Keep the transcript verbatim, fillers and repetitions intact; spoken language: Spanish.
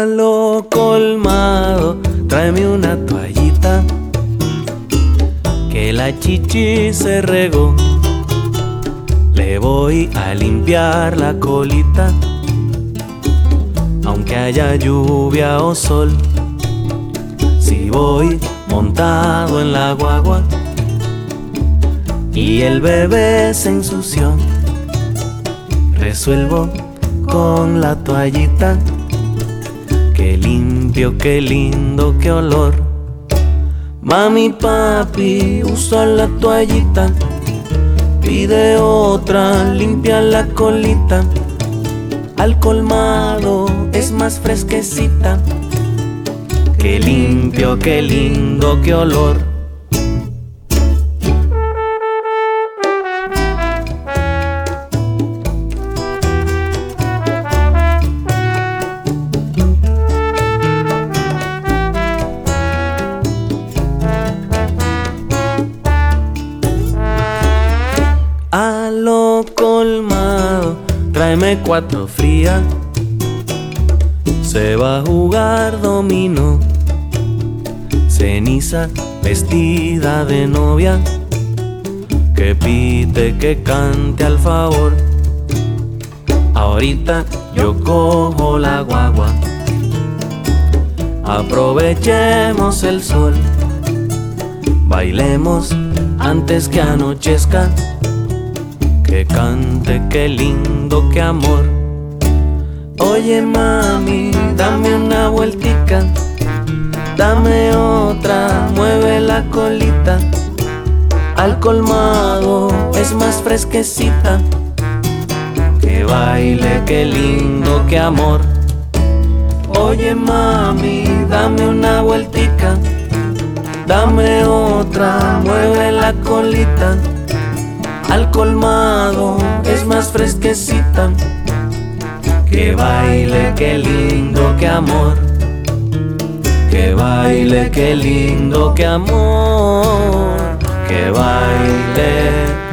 A lo colmado, tráeme una toallita, que la chichi se regó. Le voy a limpiar la colita, aunque haya lluvia o sol. Si voy montado en la guagua y el bebé se ensució, resuelvo con la toallita. Qué limpio, qué lindo, qué olor. Mami, papi, usa la toallita, pide otra, limpia la colita. Al colmado es más fresquecita. Qué limpio, qué lindo, qué olor. A lo colmado, tráeme cuatro frías. Se va a jugar dominó. Ceniza vestida de novia, que pite, que cante al favor. Ahorita yo cojo la guagua, aprovechemos el sol. Bailemos antes que anochezca, que cante, qué lindo, qué amor. Oye mami, dame una vueltica, dame otra, mueve la colita. Al colmado es más fresquecita. Que baile, qué lindo, qué amor. Oye mami, dame una vueltica, dame otra, mueve la colita. Al colmado es más fresquecita. Que baile, qué lindo, qué amor. Que baile, qué lindo, qué amor. Que baile.